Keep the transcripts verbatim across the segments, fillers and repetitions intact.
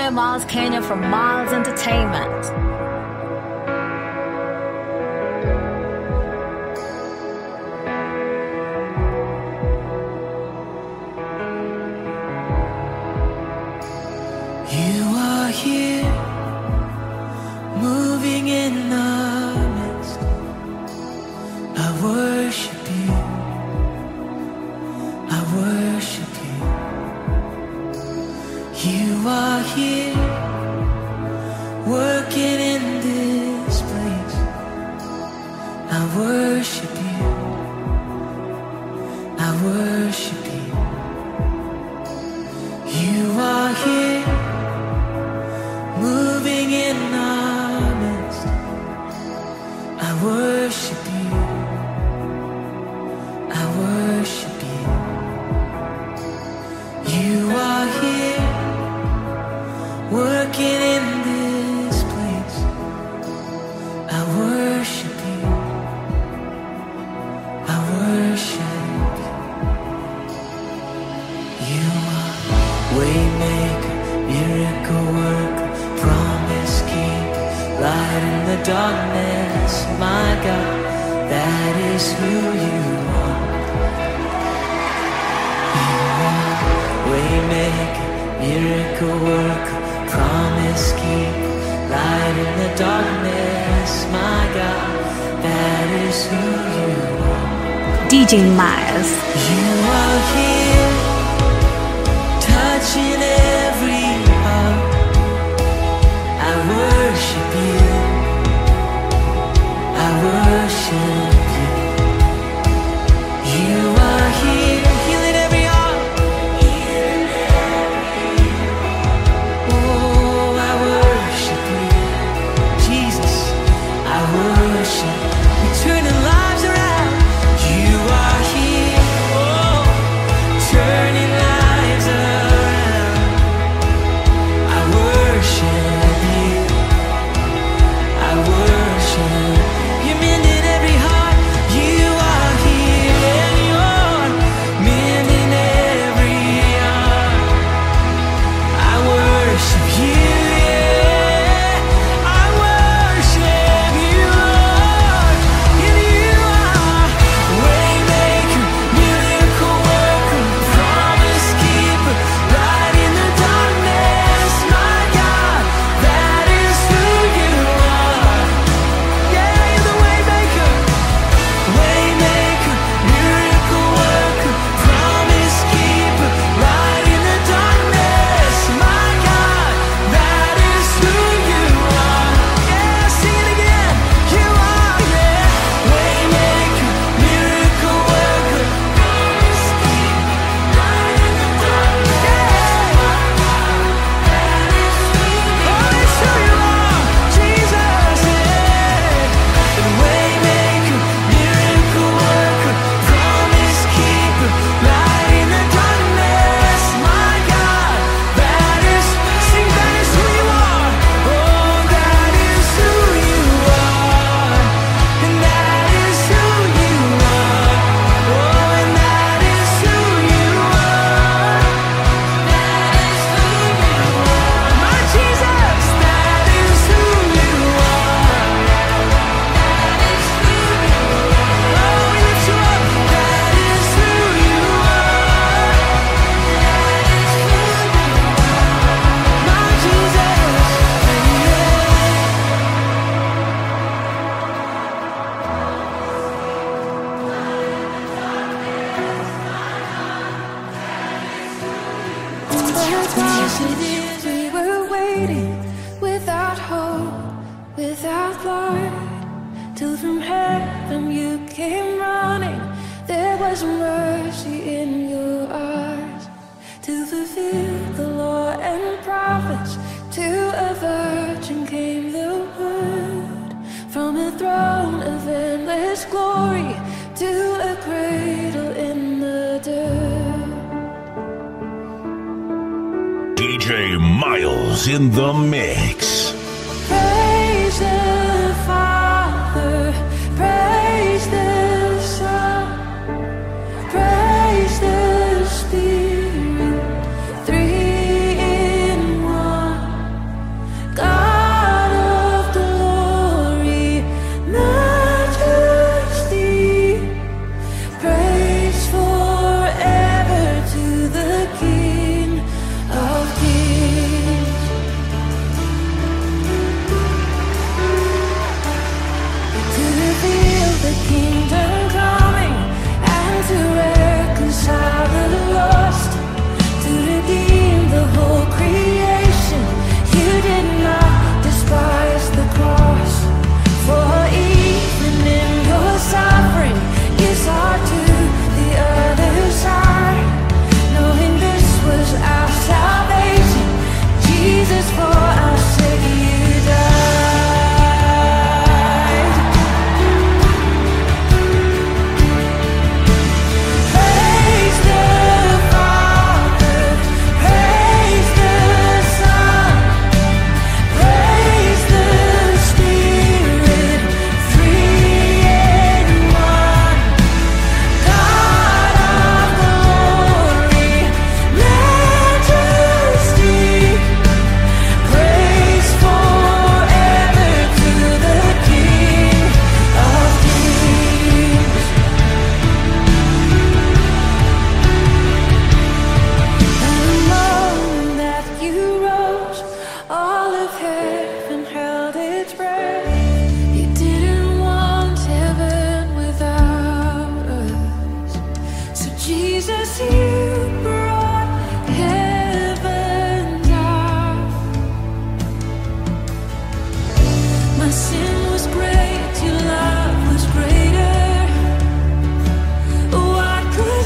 Hi, Miles Kenya from Miles Entertainment. You are here, moving in our midst. I worship you, I worship you. You are here, working in this place. I worship you, I worship you. You are here, moving in our midst. I worship you, I worship you. You are here, working in this place. I worship you, I worship you. You are waymaker, miracle worker, promise keep, light in the darkness. My God, that is who you are. You are waymaker, miracle worker, promise keep, light in the darkness. My God, that is who you are. D J Miles. You are here, touching every heart. I worship you, I worship you. You are here, healing every heart. Oh, I worship you, Jesus, I worship. You're turning lives around. You are here, oh, turning lives around. I worship you, I worship. You're mending every heart. You are here, and you're mending every heart. I worship you, yeah, I worship you, Lord. And you are waymaker, miracle worker, promise keeper, light in the darkness. My God, that is who you are. Yeah, you're the waymaker, waymaker, miracle worker, promise keeper, light in the darkness. My God, that is who you are. Yeah, sing it again. You are, yeah, waymaker, miracle worker, promise keeper, light in the darkness. Oh, it's who you are, Jesus. Yeah, waymaker, miracle worker, promise keeper, light in the darkness. My God, that is, sing, that is who you are. Oh, that is who you are, and that is who you are. Oh, and that is who you are. That is who you are. My Jesus, that is who you are. That is who you are. Oh, we lift you up. That is who you are. That is who you are. My Jesus. We were waiting without hope, without light, till from heaven you came running. There was mercy in your eyes to fulfill the law and prophets. To a virgin came the word, from a throne of endless glory to a cradle in the dirt. D J Miles in the mix. Praise the Father, praise the Son, praise the Spirit, three in one. sin was great, your love was greater. What could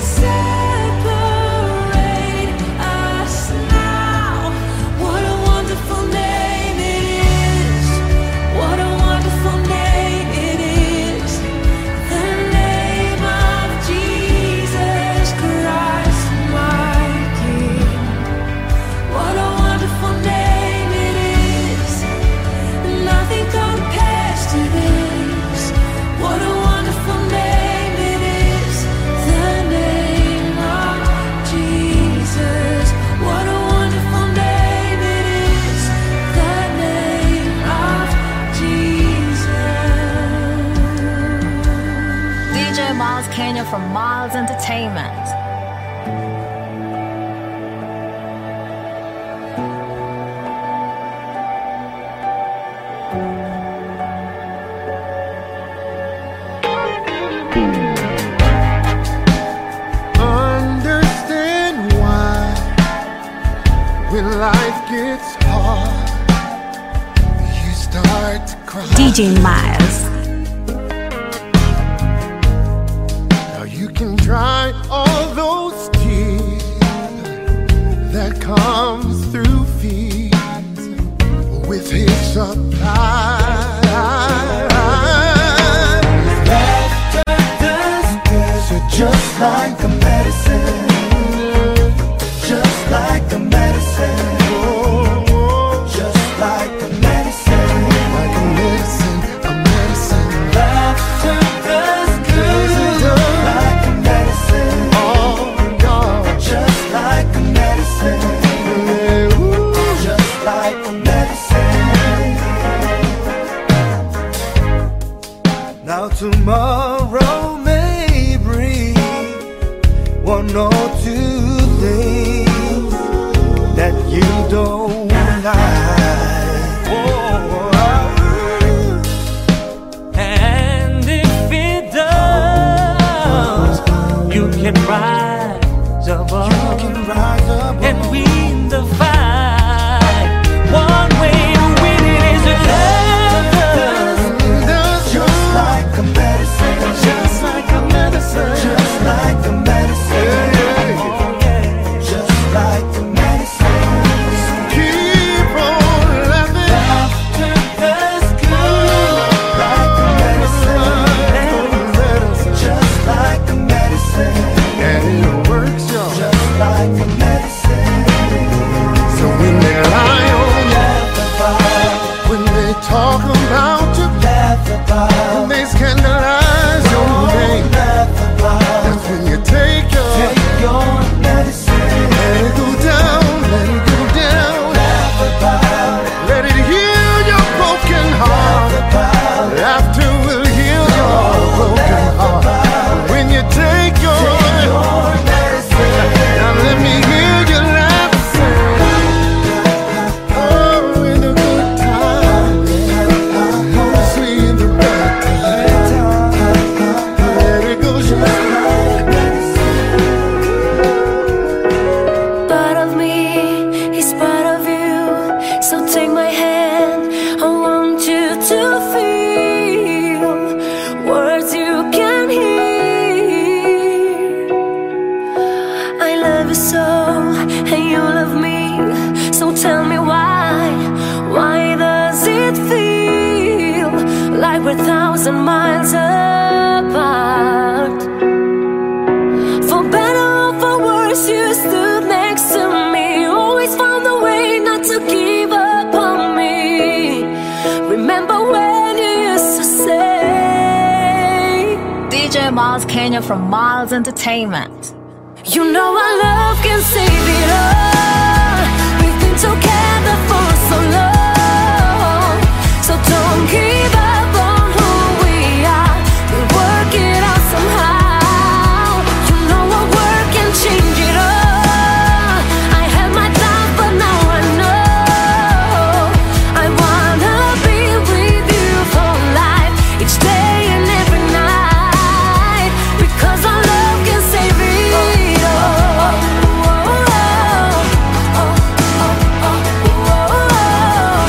separate us now? What a wonderful name it is. What a wonderful name it is. The name of Jesus Christ, my King. What a wonderful name it is. Nothing compares to this. What a wonderful name it is. The name of Jesus. What a wonderful name it is. The name of Jesus. D J Miles Kenya from Miles Entertainment. Understand why when life gets hard, you start to cry. D J Miles. Now you can dry all those tears that comes through fears with His supply. So just like a medicine, just like a medicine, just like a medicine, like a medicine, a medicine. Laughter does good, like a medicine. Oh God, just like a medicine, just like a medicine. Now tomorrow may bring one or two things that you don't like. Oh, And if it does, you can rise above you can rise up and win the fight. One way to win it is to love. just like a medicine, just like a medicine, just like a medicine, just like a medicine. Keep on laughing. Laughter does good, Like a medicine, Just like a medicine. and it works, y'all. Just like a medicine. So when they lie on you, Laugh about, when they talk about you, laugh about, when they scandalize your name, laugh about. that's when you take your Take your medicine. let it go down, let it go down, Laugh about, let it heal your broken heart. laugh about. Laughter will heal your broken heart. When you take your Your medicine. now let me hear you laugh, say, oh, in the good time, mostly in the bad time. Let it go, Part of me is part of you. So take my hand, I want you to feel words you can hear. I love you so, and you love me. So tell me why, why does it feel like we're a thousand miles apart? For better or for worse, you stood next to me. Always found a way not to give up on me. Remember when you used to say, D J Miles Kenya from Miles Entertainment. you know our love can save it all. We've been together for so long. So don't give up on who we are. We'll work it out somehow. You know our work can change it all. I had my doubts, but now I know. I wanna be with you for life, each day and every night, because our love can save it all.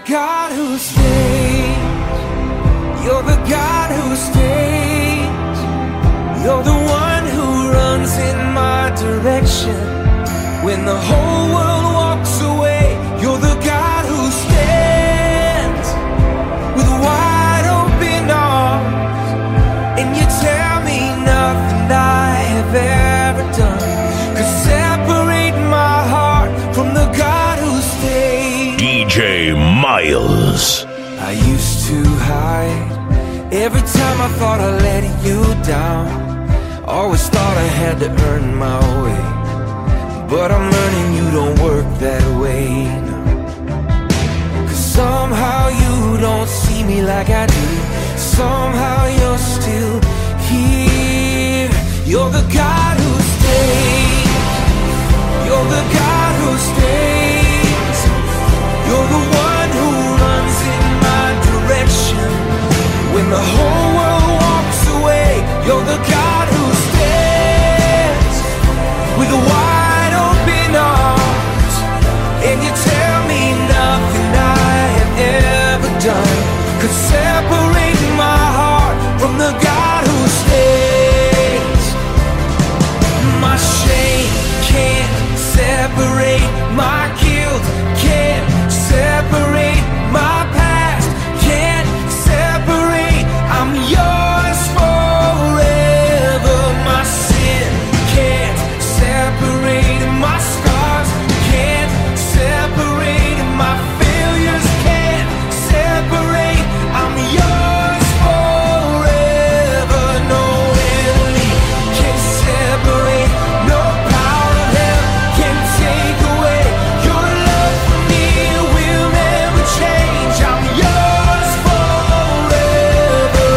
God who stays. You're the God who stays. You're the one who runs in my direction. When the whole world walks away, you're the God who stands with wide open arms. And you tell me nothing I have ever done could separate my heart from the God who stays. D J Miles. I used to hide every time I thought I let you down. Always thought I had to earn my way, but I'm learning you don't work that way now. Cause somehow you don't see me like I do. Somehow you're still here. You're the God who stays. You're the God who stays. You're the one who runs in my direction. When the whole world walks away, you're the God who stands with wide open arms. And you tell me nothing I have ever done could separate my heart from the God who stays. My shame can't separate, my guilt can't separate, my past can't separate. I'm yours forever. My sin can't separate, my scars can't separate, my failures can't separate. I'm yours forever. No enemy can separate, no power of hell can take away. Your love for me will never change. I'm yours forever.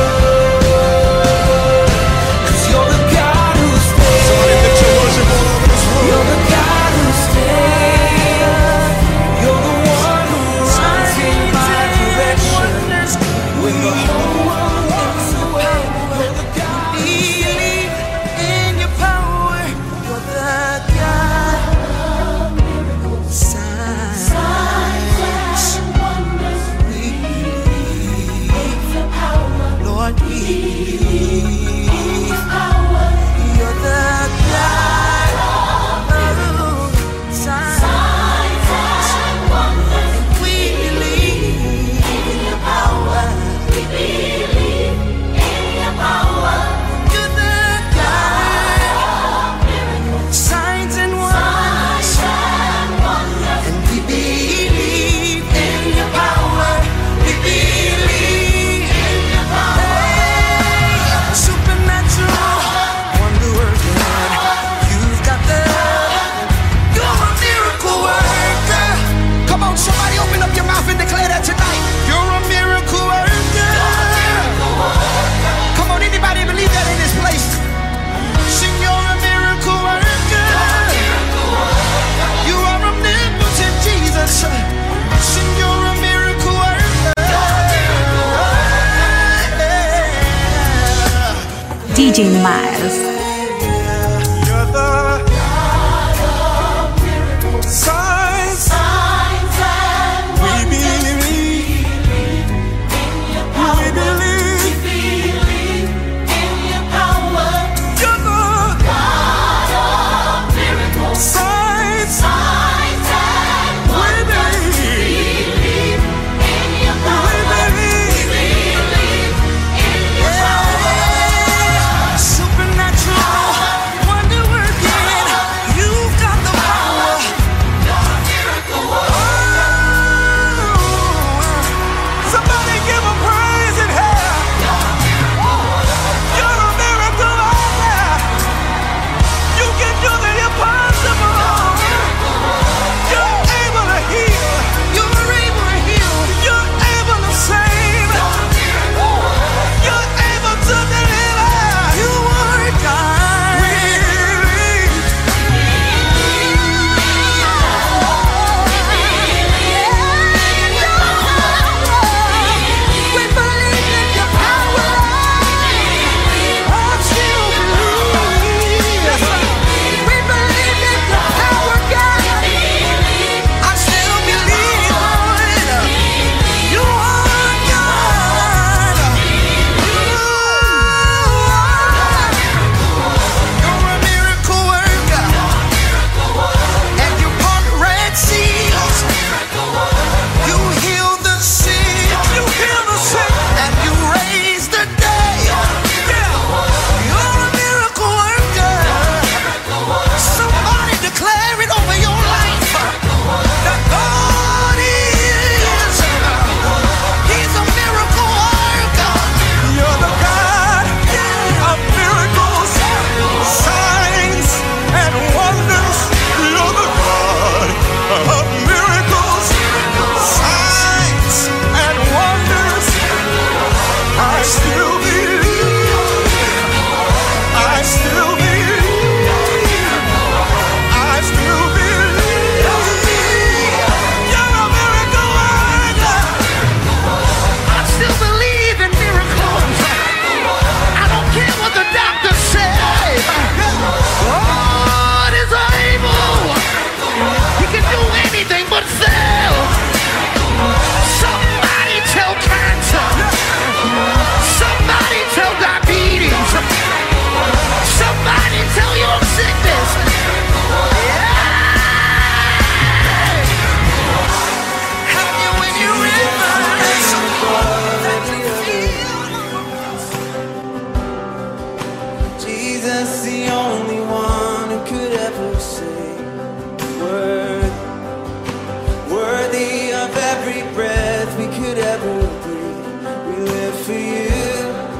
Cause you're the God who stays. You're the God who stays. You're the one who runs in my direction. When the whole world walks away, you're the God who believe in your power. You're the God of miracles, signs, and wonders. We believe your power, Lord. We believe your power. You're the God of signs and wonders. We believe in your power. We believe in your power. You're the God of miracles, signs and wonders. And we believe in your power. We believe in your power. Supernatural, wonder working. You've got the, you're a miracle worker. Come on, somebody open up your mouth and declare that tonight. You're a miracle worker. Come on, anybody believe that in this place? Sing, you're a miracle worker. You are omnipotent, Jesus. Sing, you're a miracle worker. D J Miles. You're the signs. We believe. We believe. You're the signs. We believe. We believe. Yeah. Supernatural. Jesus, the only one who could ever say word, worthy of every breath we could ever breathe. We live for you.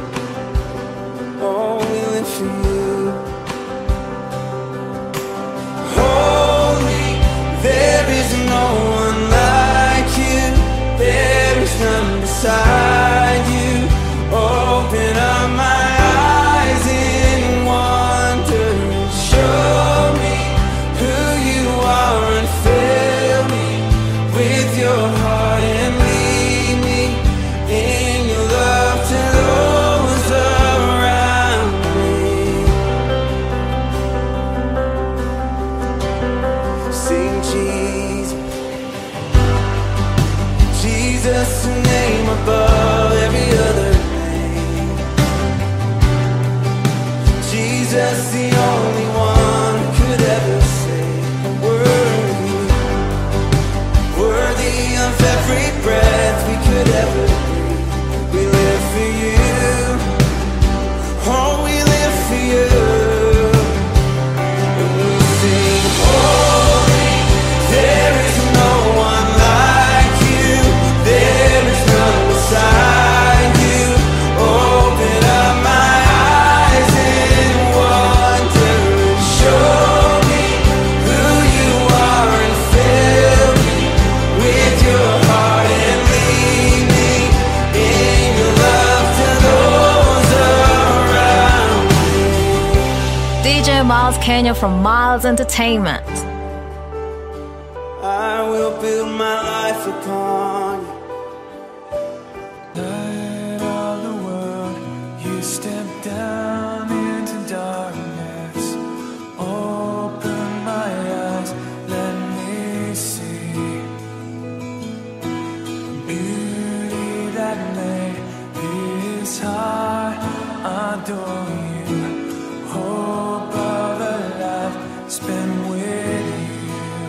Oh, we live for you. Holy, there is no one like you. There is none beside you. Open up my eyes in wonder and show me who you are and fill me with your heart and lead me in your love to those around me. Sing Jesus, Jesus, the name above every other name. Jesus, the only one who could ever say worthy, worthy of every breath we could ever breathe. We live for you. Oh, we live for you. And we sing, holy, there is no one like you. There is none beside you. Open up my eyes in wonder and show me who you are and fill me with your heart and lead me in your love to those around me. D J Miles Kenya from Miles Entertainment. I will build my life upon you. Light of the world, you step down into darkness. Open my eyes, let me see beauty that made this heart adore you. Hope of a life spent with you.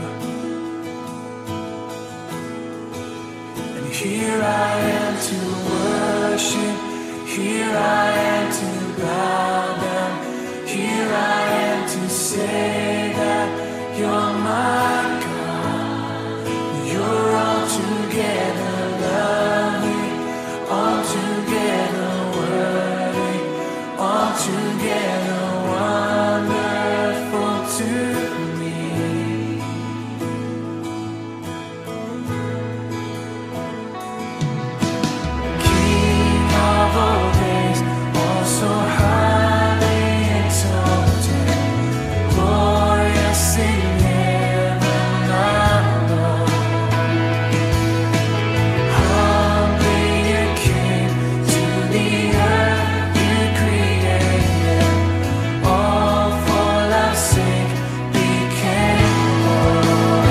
And here I am to worship, here I am to bow down, here I am to say that you're my God. You're altogether lovely, altogether worthy, altogether wonderful to me. King of all days, also highly exalted, glorious in heaven above. Humbly you came to the earth you created, all for love's sake became born.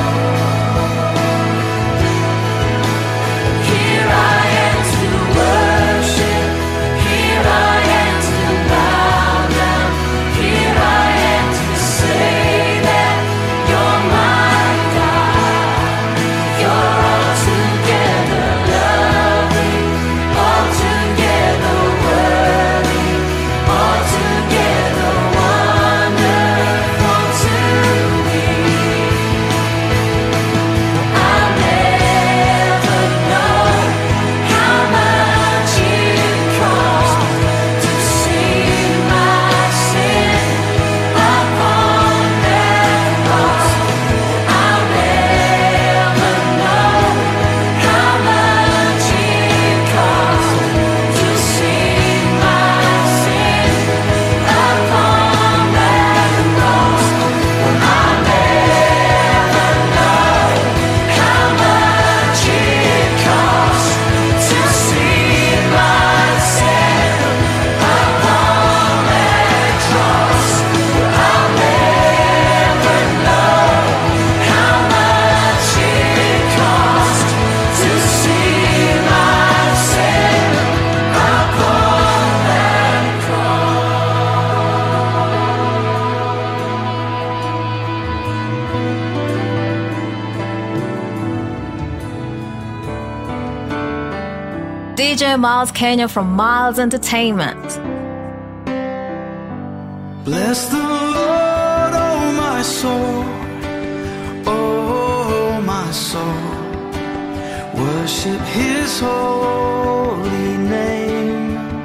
Here I am to worship, here I am to bow down, here I am to say that you're my God. You're altogether lovely, altogether worthy, altogether wonderful to me. I'll never know how much it cost to see my sin upon that cross. I'll never know how much it cost to see my sin upon that cross. I'll never know how much it cost to see my sin upon that cross. I'll never know how much it cost to see my sin upon that D J Miles Kenya from Miles Entertainment. Bless the Lord, oh my soul, oh my soul. Worship His holy name.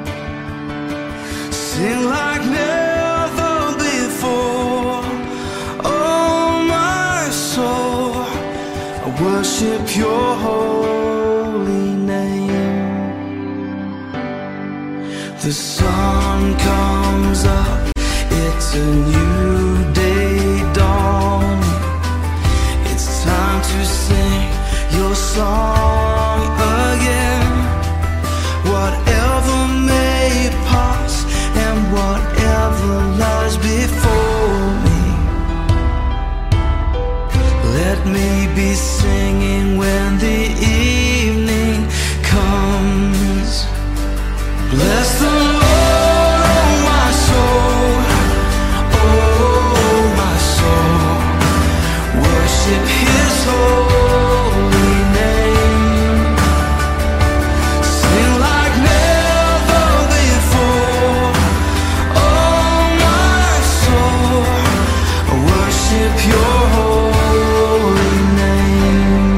Sing like never before, oh my soul. I worship Your holy name. The sun comes up, it's a new day dawning. It's time to sing Your song again. Whatever may pass and whatever lies before me, let me be singing when the evening comes. Bless the Lord, oh my soul, oh my soul. Worship His holy name. Sing like never before, oh my soul. Worship Your holy name.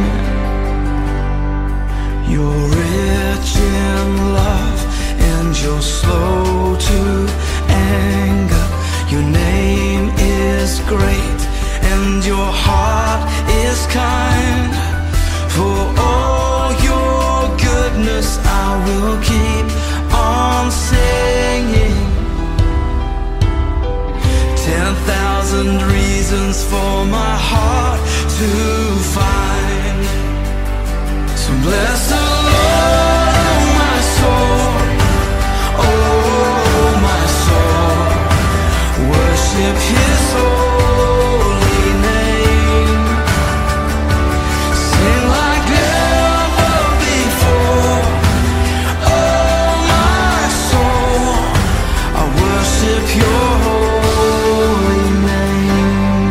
You're rich in love and You're slow to anger. Your name is great and Your heart is kind. For all Your goodness I will keep on singing. Ten thousand reasons for my heart to find. So bless the Lord, oh my soul, oh my soul. Worship His holy name. Sing like never before, oh my soul. I worship Your holy name.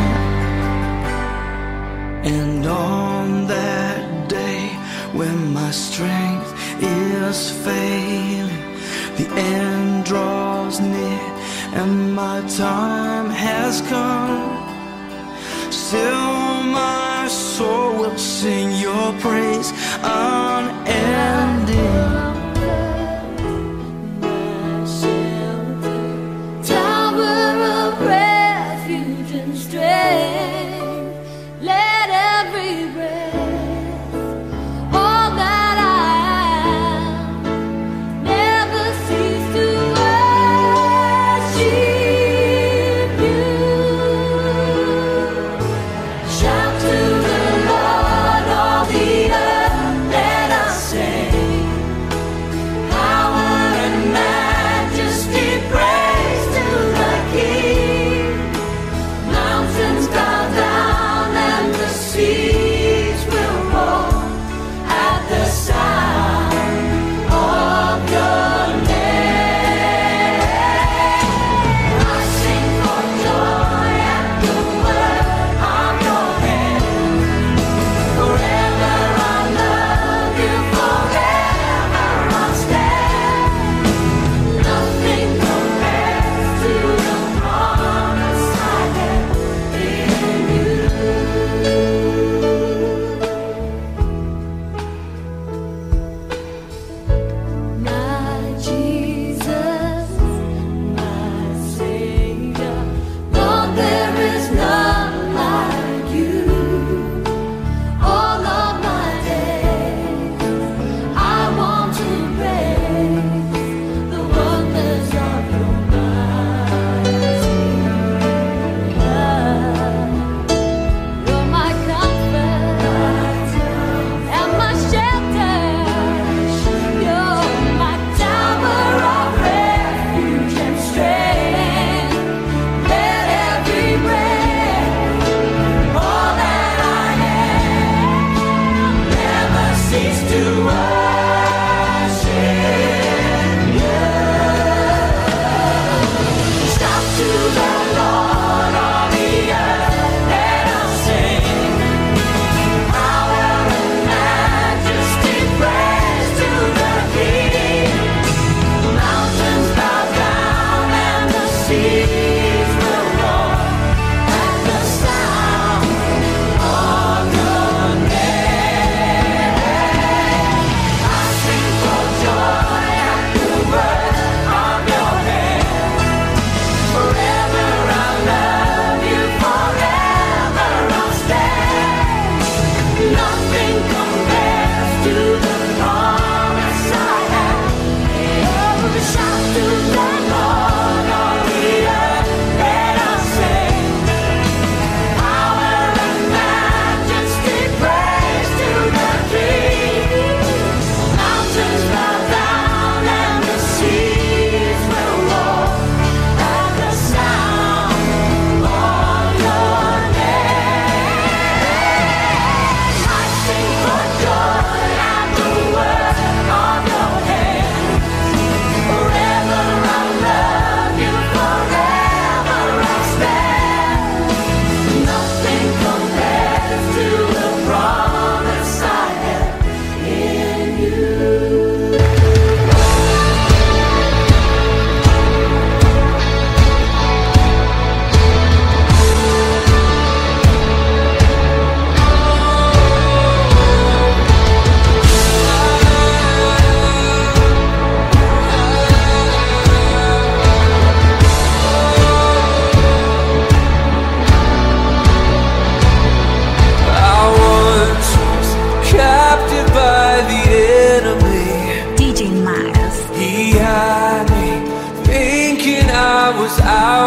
And on that day when my strength is failing, the end draws near and my time has come, still my soul will sing Your praise unending. Tower of refuge and strength, let every breath, all that I am, never cease to worship You. Shout to the Lord, all the earth, let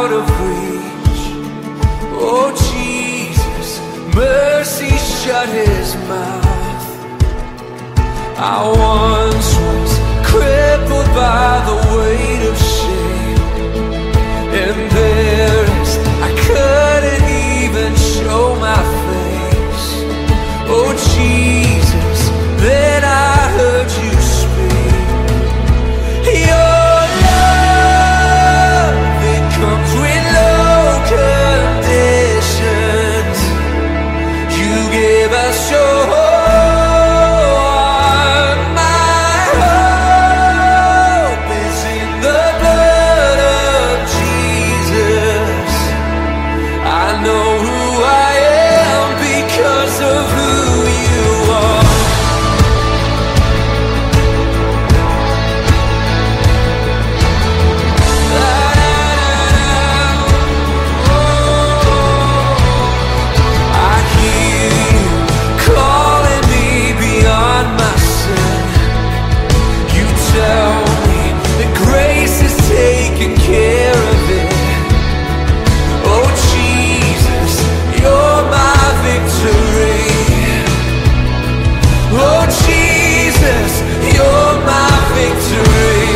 out of reach. Oh Jesus, mercy shut his mouth. I once was crippled by the weight of shame, embarrassed, I couldn't even show my face. Oh Jesus, then I heard you speak. Your love, it comes with no conditions. You gave us your heart. My hope is in the blood of Jesus. I know who I am because of who you are. I hear you calling me beyond my sin. You tell me that grace is taking care of it. Oh Jesus, you're my victory. Oh Jesus, you're my victory.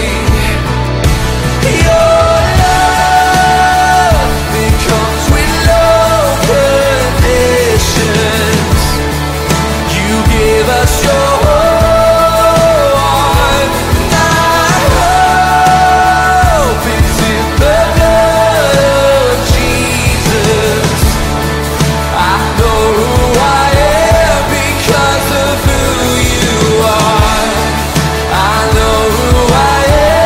Your love, it comes with no conditions. You give us your heart. My hope is in the blood of Jesus. I know who I am because of who you are. I know who I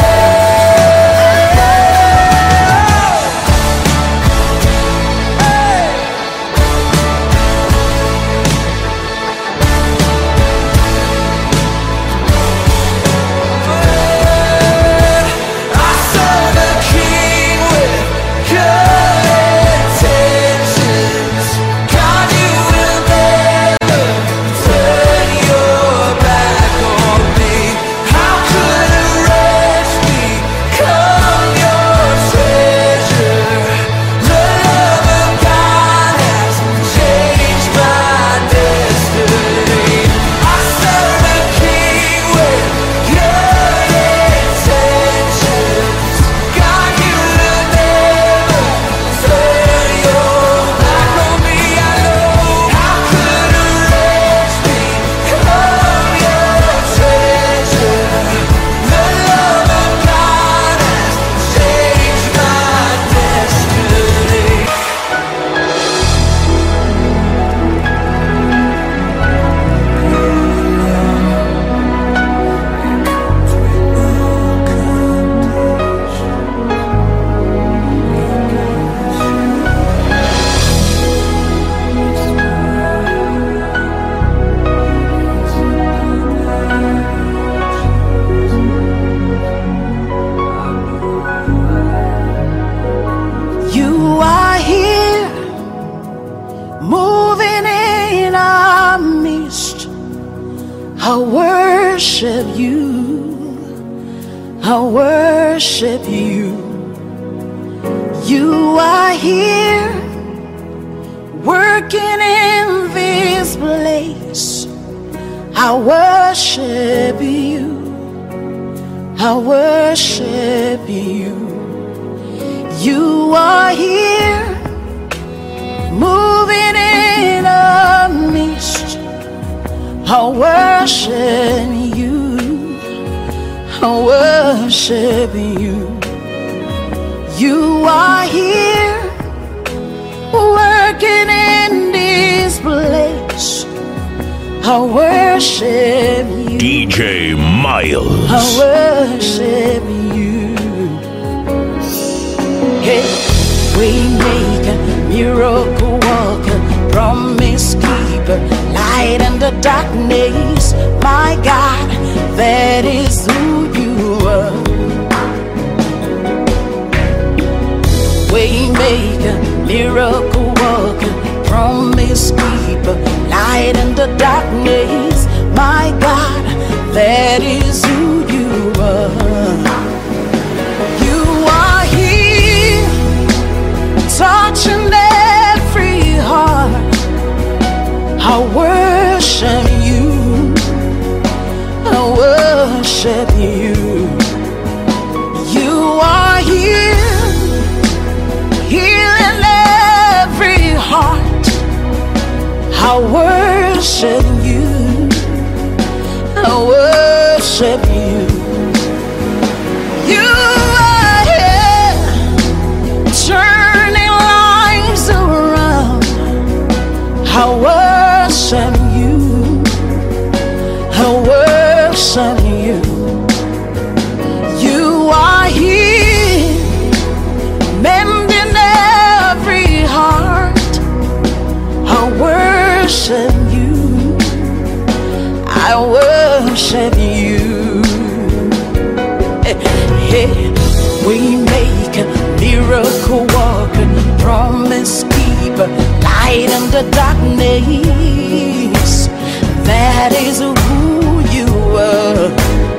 I serve a king with good intentions. God, you will never turn your back on me. How could a wretch become your treasure? The love of God has changed my destiny. I serve a king with good intentions. God, you will never turn your back on me. I know. How could a wretch become your treasure? The love of God has changed my destiny. You are here, moving in our midst. I worship you, I worship you. You are here, working in this place. I worship you, I worship you. You are here, moving in our midst. I worship you, I worship you. You are here, working in this place. I worship you, D J Miles. I worship you. Hey, we make a miracle worker, promise keeper, light in the darkness. My God, that is who you are. We make a miracle worker, promise keeper, light in the darkness. My God, that is who you are. You are here, worship you. You are here, here in every heart. I worship you, I worship you. You are here, turning lives around. I worship you, I worship you. You are here, mending every heart. I worship you, I worship you. Hey, we make a miracle worker, promise keeper, light in the darkness. That is who you are.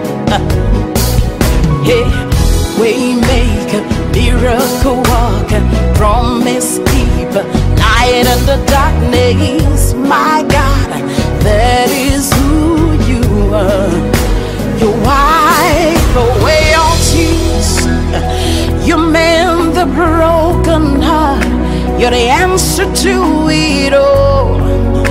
Hey, we make a miracle worker, promise keeper, light in the darkness. My God, that is who you are. You wipe away all tears, you mend the broken heart. You're the answer to it all,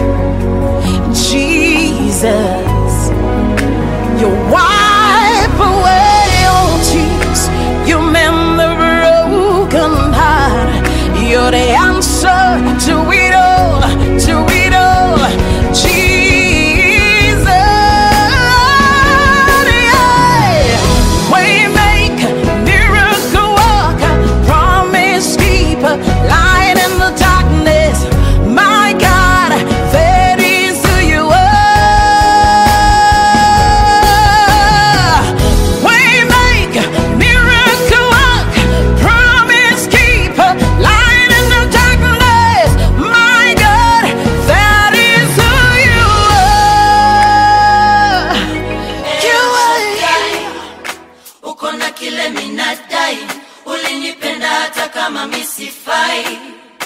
Jesus. You wipe away all tears, you mend the broken heart. You're the answer to it all, to it all, Jesus. Yeah. We make miracle worker, promise keeper, light in the darkness. My God, that is who you are. We make miracle worker, promise keeper, light in the darkness. My God, that is who you are. You are. Uko na kile minadai, ulinipenda hata kama misifai.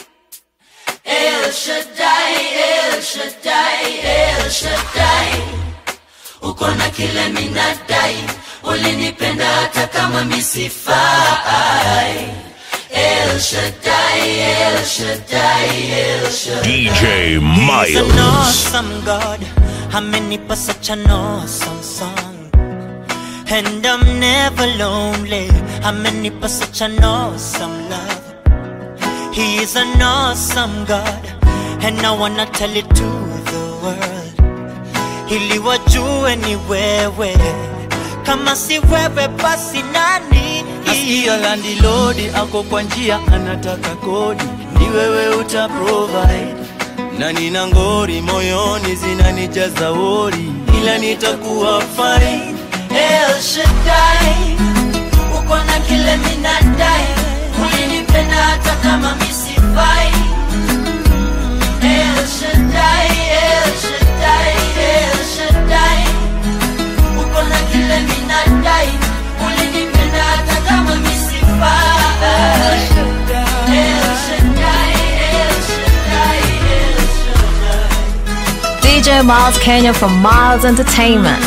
El Shaddai, El Shaddai, El Shaddai. Uko na kile minadai, ulinipenda hata kama misifai. El Shaddai, El Shaddai, El Shaddai. D J He's an Miles. awesome God. Amenipa such an awesome song, and I'm never lonely. Amenipa such an awesome love. He is an awesome God, and I wanna tell it to the world. Ili wajue ni wewe, kama si wewe basi nani? Nasikia landlord ako kwa njia anataka kodi, ni wewe uta provide. Na nina ngori moyoni zinanijaza wori, ila nitakuwa fine. El Shaddai, uko na kile minadai, ulinipenda hata kama misifai. El Shaddai, El Shaddai, El Shaddai. Uko na kile minadai, ulinipenda hata kama misifai. El Shaddai, El Shaddai, El Shaddai. D J Miles Kenya from Miles Entertainment.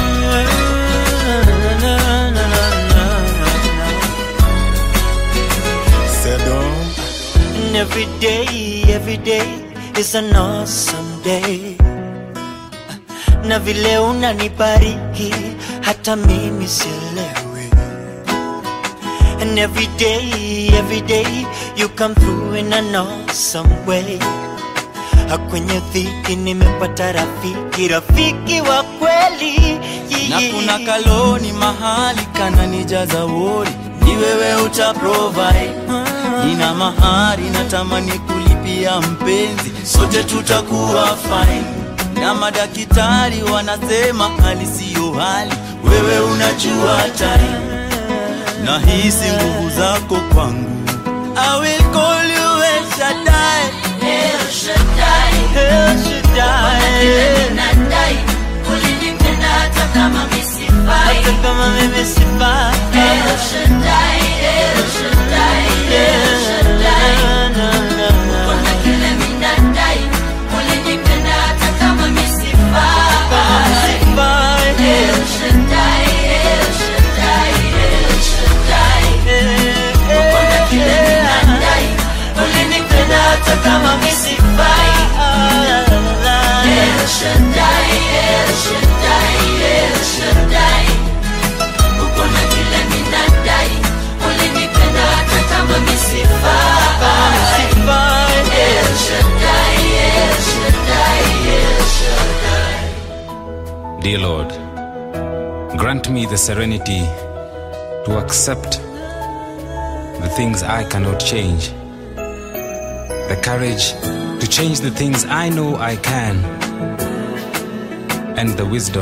And every day, every day is an awesome day. Na vile unanibariki hata mimi sielewi. And every day, every day you come through in an awesome way. Kwenye dhiki nimepata rafiki, rafiki wa kweli. Na kuna kaloni mahali kananijaza wori, ni wewe uta provide. Nina mahari natamani kulipia mpenzi, sote tutakuwa fine. Na madaktari wanasema hali siyo hali, wewe unajua time. Na hisi nguvu zako kwangu, I will call you El Shaddai, El Shaddai, El Shaddai. Nadai, ulinipenda hata kama misifai. Hata kama mimi sifai. El Shaddai, El Shaddai, El Shaddai. Uko na kile minadai, ulinipenda hata kama misifai. El Shaddai, El Dear Lord, grant me the serenity to accept the things I cannot change, the courage to change the things I know I can, and the wisdom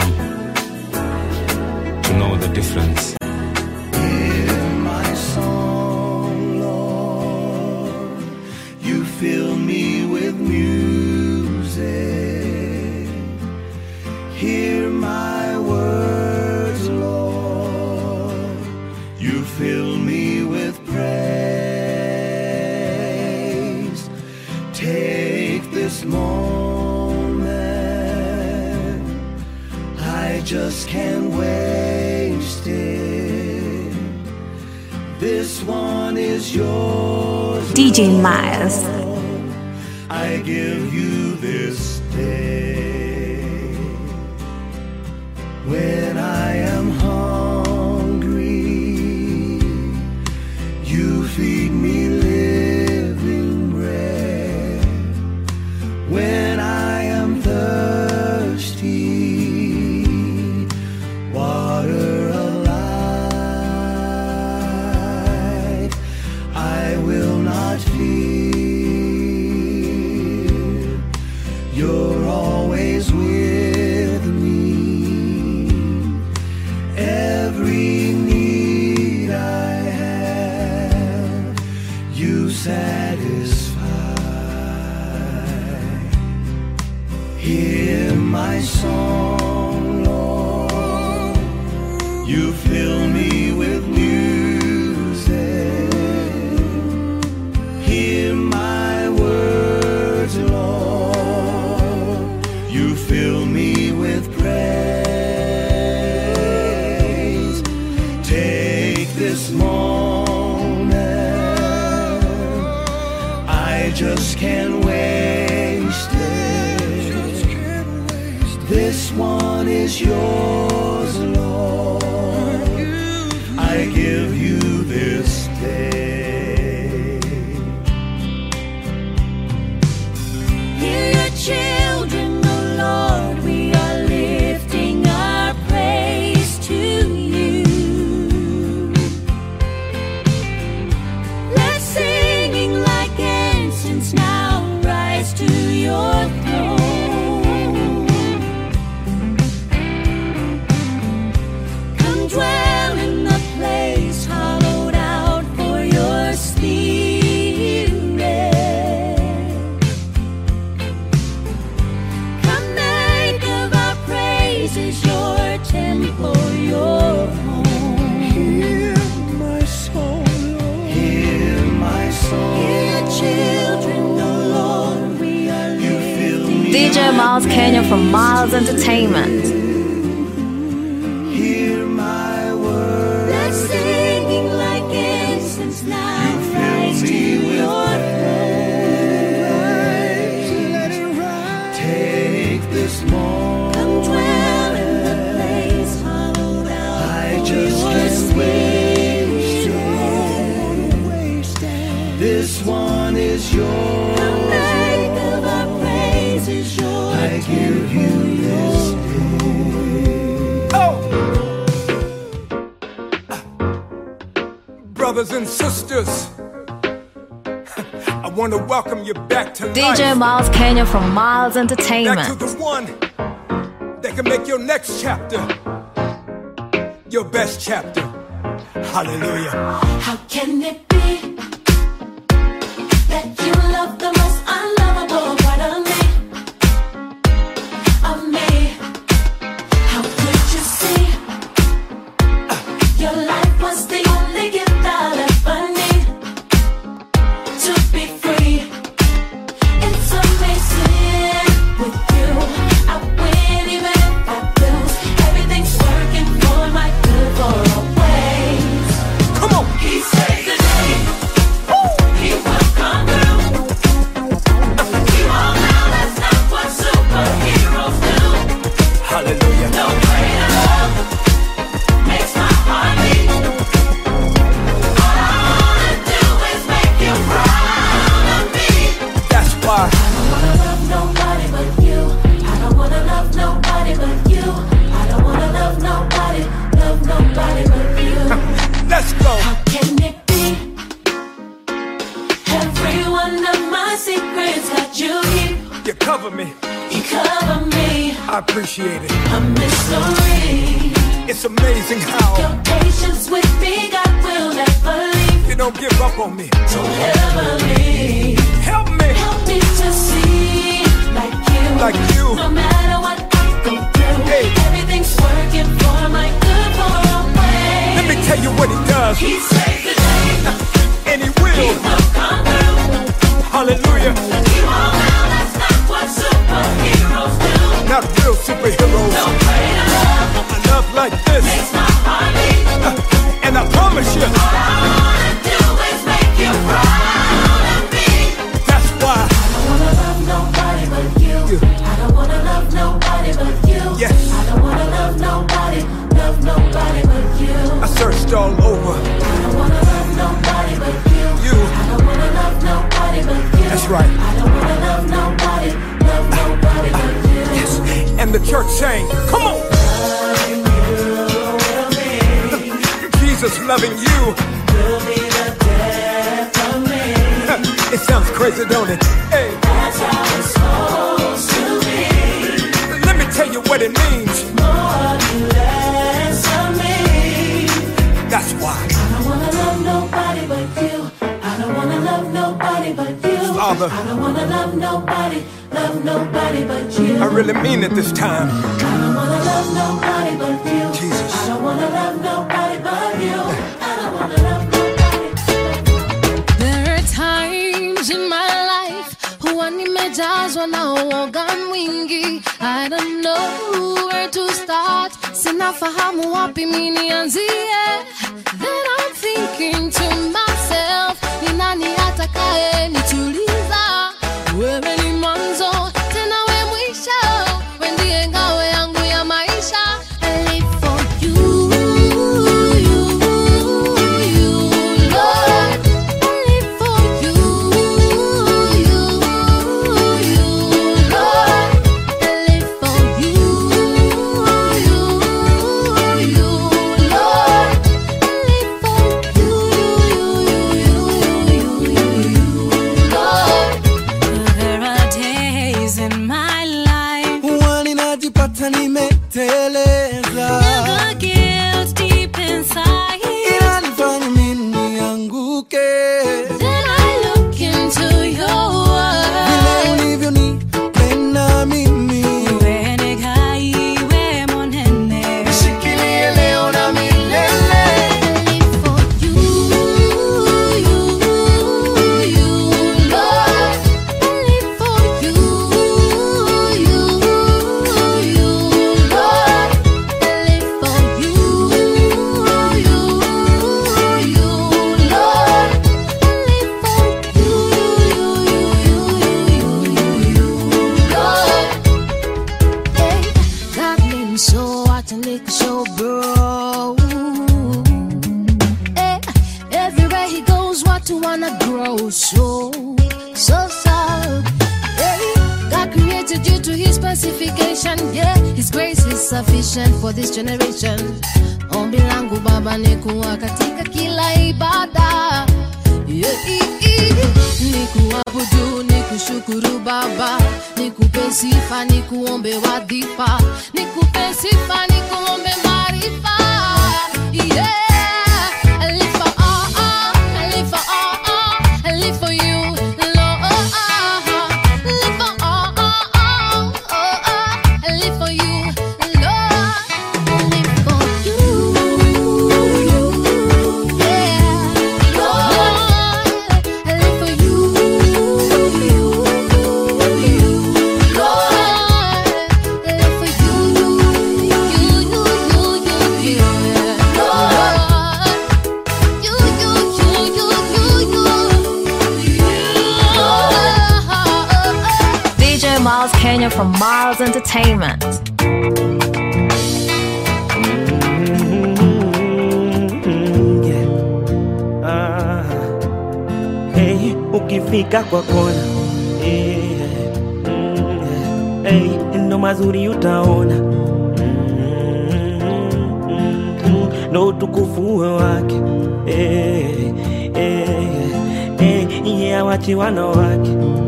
to know the difference. Hear my song, Lord. You fill me with music. Hear my words, Lord. You fill me with praise. Take this moment, I just can't waste it. This one is yours, D J Miles. I give you this day. When I am hungry, you feed me living bread. When I am thirsty, water of life, I will not fear. You're always with me. Every need I have, you satisfy. Hear my song, Lord. You fill me with music. Hear my words, Lord. You fill me with praise. Take this moment, I just can't waste it. This one is yours, Lord. I give you this day. Hear your children, oh Lord, we are lifting our praise to you. Let singing like incense now rise to your throne. Come dwell in the place hollowed out for your spirit. Come make of our praises your temple, your home. Hear my song, Lord. Hear my song. Hear your children, oh Lord, we are lifting. D J Miles Kenya from Miles Entertainment. Hear my words. Let singing like incense now rise to your Let it rise. Take this moment, Come dwell in the place hollowed out I for just your can't spirit. waste. This one is yours. Come make of our praises your I give you this day. Oh! Brothers and sisters, I want to welcome you back to D life. J Miles Kenya from Miles Back to Entertainment. the one that can make your next chapter your best chapter. Hallelujah. How can it be that you love the most unlovable part of me? Of me? How could you see your life was the only gift I'll ever need to be free? It's amazing with you. I win even if I lose. Everything's working for my good for always. Come on. He saves the day. He will come through. one of my secrets that you keep. You cover me. You cover me. I appreciate it. A mystery. It's amazing how your patience with me, God will never leave. You don't give up on me. Don't ever leave. Help me. Help me to see like you. Like you. No matter what I go through, hey. Everything's working for my good for a way. Let me tell you what he does. He saves the day. And he will. He will come through. Hallelujah. You all know that's not what superheroes do. Not real superheroes. No greater love. A love like this makes my heart beat. Uh, and I promise you, all I wanna do is make you proud of me. That's why I don't wanna love nobody but you. you. I don't wanna love nobody but you. Yes. I don't wanna love nobody, love nobody but you. I searched all over. I don't wanna love nobody but you. You. I don't wanna love nobody but you. That's right. I don't wanna love nobody, love nobody but you. Yes. And the church sang, come on. Jesus loving you will be the death of me. It sounds crazy, don't it? Hey. That's how it's supposed to be. Let me tell you what it means. More and less of me. That's why I don't wanna love nobody but you. I don't wanna love nobody but you. Father, I don't wanna love nobody, love nobody but you. I really mean it this time. I don't wanna love nobody but you. Jesus. I don't wanna love nobody but you. I don't wanna love nobody. There are times in my life huwa nimejazwa na uoga mwingi. I don't know where to start. Sinafahamu wapi mimi nianzie. Then I'm thinking to myself, ni nani atakaye nituliza? Wewe ni mwanzo, tena we mwisho. Wewe ndiye ngao yangu ya maisha. I live for you, you, you, Lord. I live for you, you, you, Lord. I live for you, you, you, Lord. I live for you, you, you, you, you, Lord. There are days in my life Wani najipata nimeteleza, the guilt deep inside. inanifanya mimi nianguke. Then I look into your Vile world. ulivyonipenda mimi, Wewe ni gai, wewe monene. shikilie leo na milele. I live for you, you, you, Lord. I live for you, you, you, Lord. I live for you, you, you, Lord. I live for you, you, you, you, Lord. Hey, got me so I can lick a show, bro. Hey, everywhere he goes, what to wanna grow so, so sad. Hey, God created you to His specification. Yeah, His grace is sufficient for this generation. Ombi langu Baba ni kuwa katika kila ibada. Yeah, nikuabudu, nikushukuru Baba, nikupe sifa, nikuombe wadhifa, nikupe sifa, nikuombe maarifa. Yeah, I live for all, I live for all, I live for you, Lord. I live for all, I live for you, Lord. I live for you, yeah, Lord. I live for you, you, you, Lord. I live for you, you, you, you, you, Lord. You, you, you, you, you, you, Lord. D J Miles Kenya from Miles Entertainment. Hey, ukifika kwa kona hey, mm, hey, ndo mazuri utaona mm, mm, mm, ndo utukufu wake hey, hey, hey, mwingine awachi wanawake.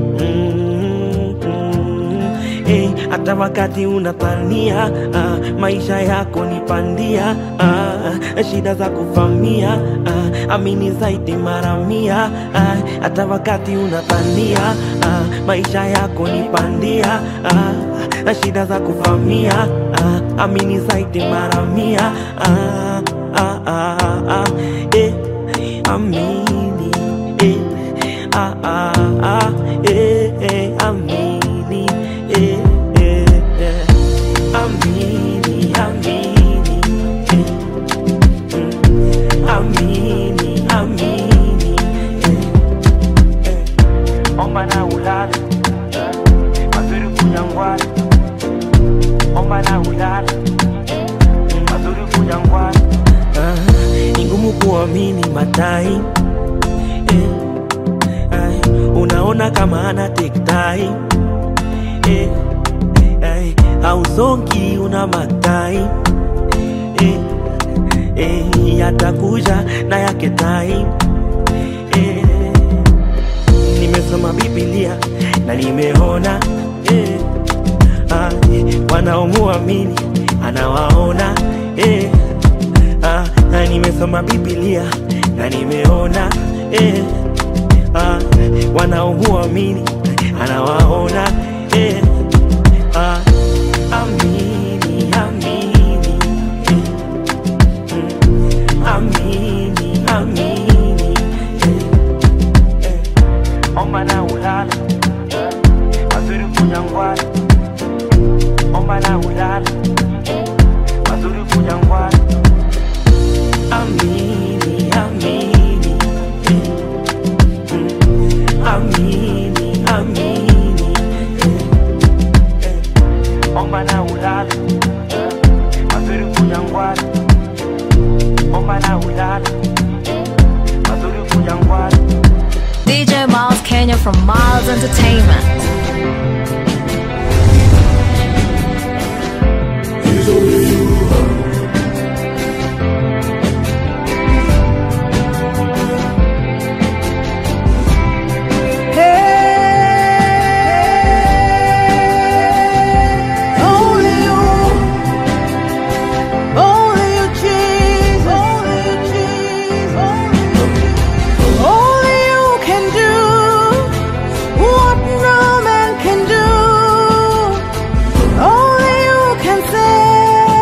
Hey, hata wakati unatania uh, maisha yako ni pandia uh, shida za kufamia uh, amini zaidi mara mia uh, hata wakati unatania uh, maisha yako ni pandia uh, shida za kufamia uh, amini zaidi mara mia uh, uh, uh, uh, eh, amini eh, uh, uh, uh, eh, eh, amini eh, eh, eh. Amini, amini, eh. Mm. Amini, amini, eh. Eh. Omba na ulale, eh. Mazuri kujangwani. Omba na ulale, eh. Mazuri kujangwani. Ah, ni ngumu kuamini madai, eh. Ay, unaona kama ana take time, eh, eh, hausongi una madai, eh, eh, yatakuja na yake time, eh, nimesoma Biblia na nimeona, eh, ah, wanaomuamini anawaona, eh, ah, na nimesoma Biblia na nimeona, eh, ah, wanaomuamini anawaona, eh, ah, amini, amini, eh, mm, amini, amini, eh, eh, omba na ulale, eh, mazuri kujangwani, omba na ulale, mazuri kujangwani, amini, amini, eh, mm, amini, amini, eh, eh, omba na ulale, eh, mazuri kujangwani, omba na ulale, mazuri kujangwani. D J Miles Kenya from Miles Entertainment. Only you can say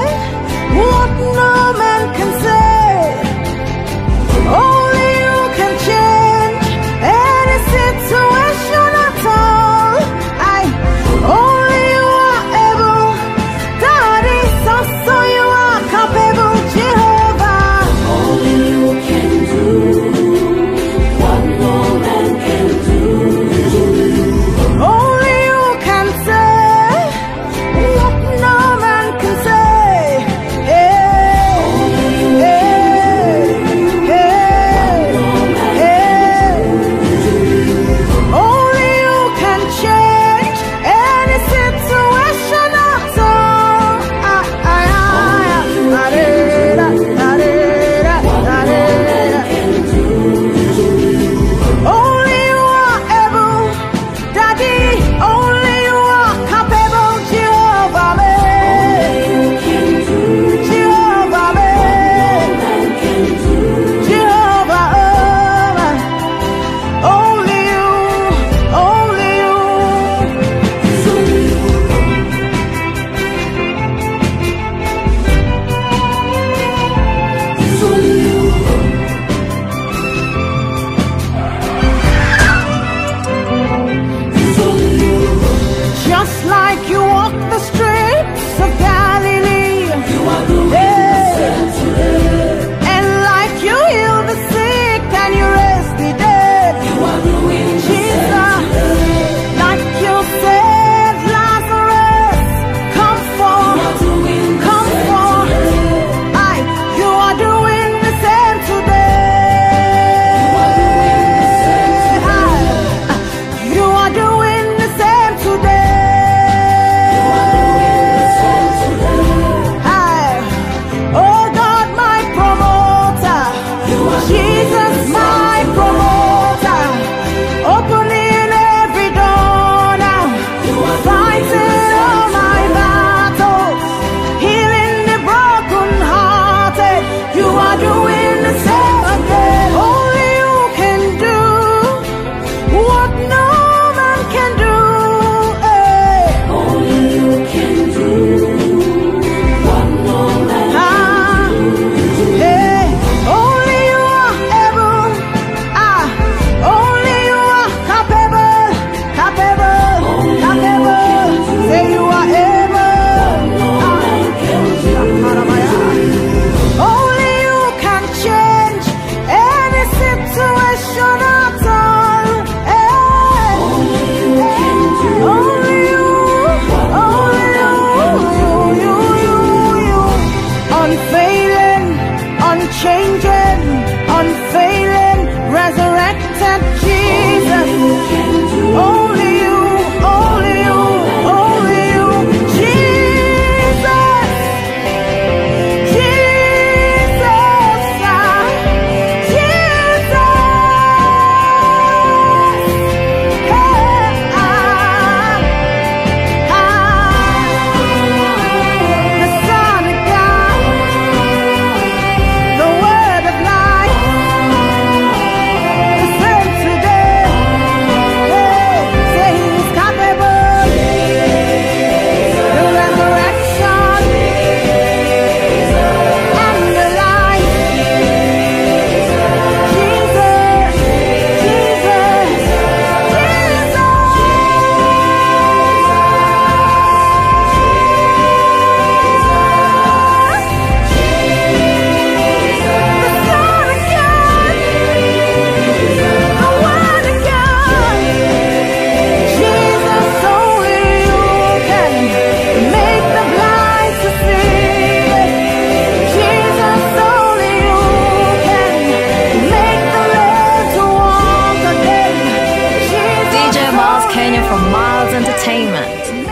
Kenya from Miles Entertainment.